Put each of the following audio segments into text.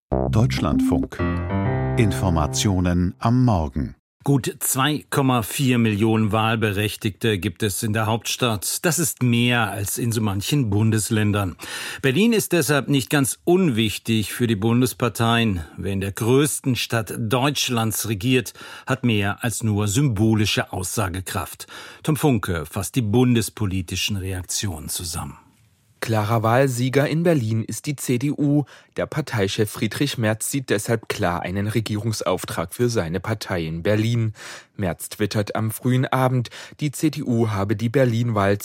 Deutschlandfunk. Informationen am Morgen. Gut 2,4 Millionen Wahlberechtigte gibt es in der Hauptstadt. Das ist mehr als in so manchen Bundesländern. Berlin ist deshalb nicht ganz unwichtig für die Bundesparteien. Wer in der größten Stadt Deutschlands regiert, hat mehr als nur symbolische Aussagekraft. Tom Funke fasst die bundespolitischen Reaktionen zusammen. Klarer Wahlsieger in Berlin ist die CDU. Der Parteichef Friedrich Merz sieht deshalb klar einen Regierungsauftrag für seine Partei in Berlin. Merz twittert am frühen Abend, die CDU habe die Berlin-Wahl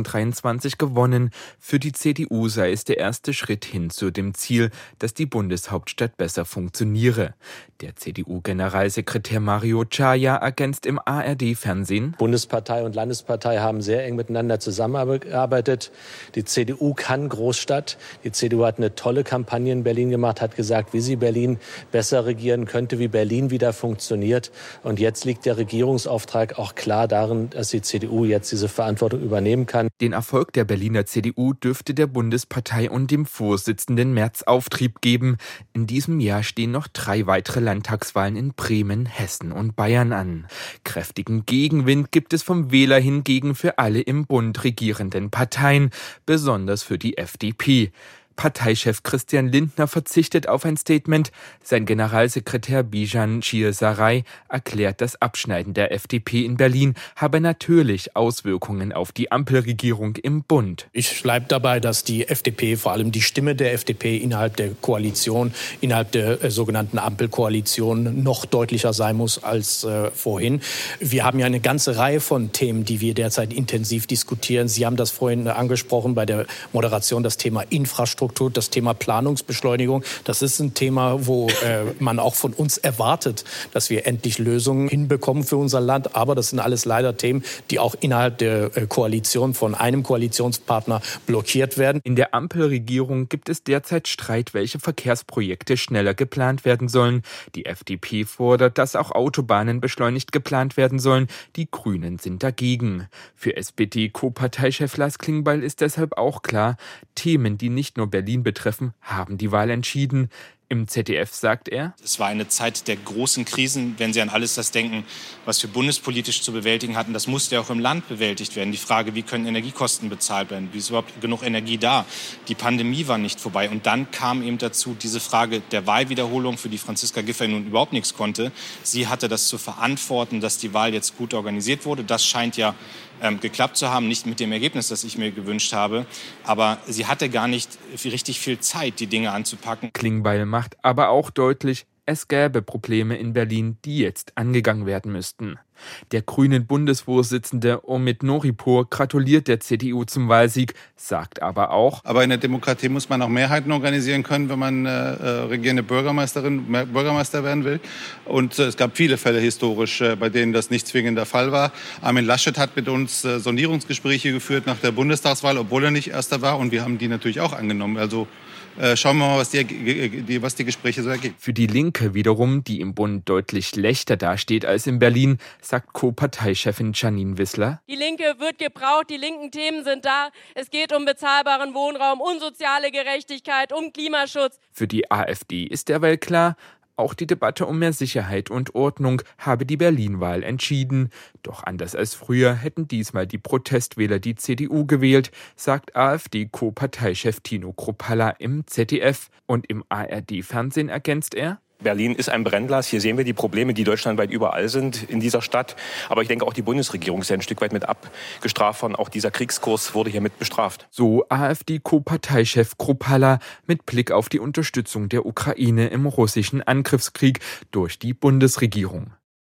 2023 gewonnen. Für die CDU sei es der erste Schritt hin zu dem Ziel, dass die Bundeshauptstadt besser funktioniere. Der CDU-Generalsekretär Mario Czaja ergänzt im ARD-Fernsehen: Bundespartei und Landespartei haben sehr eng miteinander zusammengearbeitet. Die CDU kann Großstadt. Die CDU hat eine tolle Kampagne in Berlin gemacht, hat gesagt, wie sie Berlin besser regieren könnte, wie Berlin wieder funktioniert. Und jetzt liegt der Regierungsauftrag auch klar darin, dass die CDU jetzt diese Verantwortung übernehmen kann. Den Erfolg der Berliner CDU dürfte der Bundespartei und dem Vorsitzenden Merz Auftrieb geben. In diesem Jahr stehen noch 3 weitere Landtagswahlen in Bremen, Hessen und Bayern an. Kräftigen Gegenwind gibt es vom Wähler hingegen für alle im Bund regierenden Parteien, besonders für die FDP. Parteichef Christian Lindner verzichtet auf ein Statement. Sein Generalsekretär Bijan Shir-Sarai erklärt, das Abschneiden der FDP in Berlin habe natürlich Auswirkungen auf die Ampelregierung im Bund. Ich bleibe dabei, dass die FDP, vor allem die Stimme der FDP innerhalb der Koalition, innerhalb der sogenannten Ampelkoalition noch deutlicher sein muss als vorhin. Wir haben ja eine ganze Reihe von Themen, die wir derzeit intensiv diskutieren. Sie haben das vorhin angesprochen bei der Moderation, das Thema Infrastruktur. Das Thema Planungsbeschleunigung, das ist ein Thema, wo man auch von uns erwartet, dass wir endlich Lösungen hinbekommen für unser Land. Aber das sind alles leider Themen, die auch innerhalb der Koalition von einem Koalitionspartner blockiert werden. In der Ampelregierung gibt es derzeit Streit, welche Verkehrsprojekte schneller geplant werden sollen. Die FDP fordert, dass auch Autobahnen beschleunigt geplant werden sollen. Die Grünen sind dagegen. Für SPD-Co-Parteichef Lars Klingbeil ist deshalb auch klar, Themen, die nicht nur Berlin betreffen, haben die Wahl entschieden. Im ZDF sagt er: Es war eine Zeit der großen Krisen, wenn Sie an alles das denken, was wir bundespolitisch zu bewältigen hatten. Das musste ja auch im Land bewältigt werden. Die Frage, wie können Energiekosten bezahlt werden? Wie ist überhaupt genug Energie da? Die Pandemie war nicht vorbei. Und dann kam eben dazu diese Frage der Wahlwiederholung, für die Franziska Giffey nun überhaupt nichts konnte. Sie hatte das zu verantworten, dass die Wahl jetzt gut organisiert wurde. Das scheint ja geklappt zu haben, nicht mit dem Ergebnis, das ich mir gewünscht habe. Aber sie hatte gar nicht richtig viel Zeit, die Dinge anzupacken. Klingbeil macht aber auch deutlich, es gäbe Probleme in Berlin, die jetzt angegangen werden müssten. Der grünen Bundesvorsitzende Omid Noripur gratuliert der CDU zum Wahlsieg, sagt aber auch: Aber in der Demokratie muss man auch Mehrheiten organisieren können, wenn man regierende Bürgermeister werden will. Und es gab viele Fälle historisch, bei denen das nicht zwingend der Fall war. Armin Laschet hat mit uns Sondierungsgespräche geführt nach der Bundestagswahl, obwohl er nicht Erster war. Und wir haben die natürlich auch angenommen. Also schauen wir mal, was die Gespräche so ergeben. Für die Linke wiederum, die im Bund deutlich schlechter dasteht als in Berlin, sagt Co-Parteichefin Janine Wissler: Die Linke wird gebraucht, die linken Themen sind da. Es geht um bezahlbaren Wohnraum, um soziale Gerechtigkeit, um Klimaschutz. Für die AfD ist derweil klar, auch die Debatte um mehr Sicherheit und Ordnung habe die Berlin-Wahl entschieden. Doch anders als früher hätten diesmal die Protestwähler die CDU gewählt, sagt AfD-Co-Parteichef Tino Kruppalla im ZDF. Und im ARD-Fernsehen ergänzt er: Berlin ist ein Brennglas. Hier sehen wir die Probleme, die deutschlandweit überall sind in dieser Stadt. Aber ich denke, auch die Bundesregierung ist ja ein Stück weit mit abgestraft worden. Auch dieser Kriegskurs wurde hier mit bestraft. So AfD-Co-Parteichef Kruppalla mit Blick auf die Unterstützung der Ukraine im russischen Angriffskrieg durch die Bundesregierung.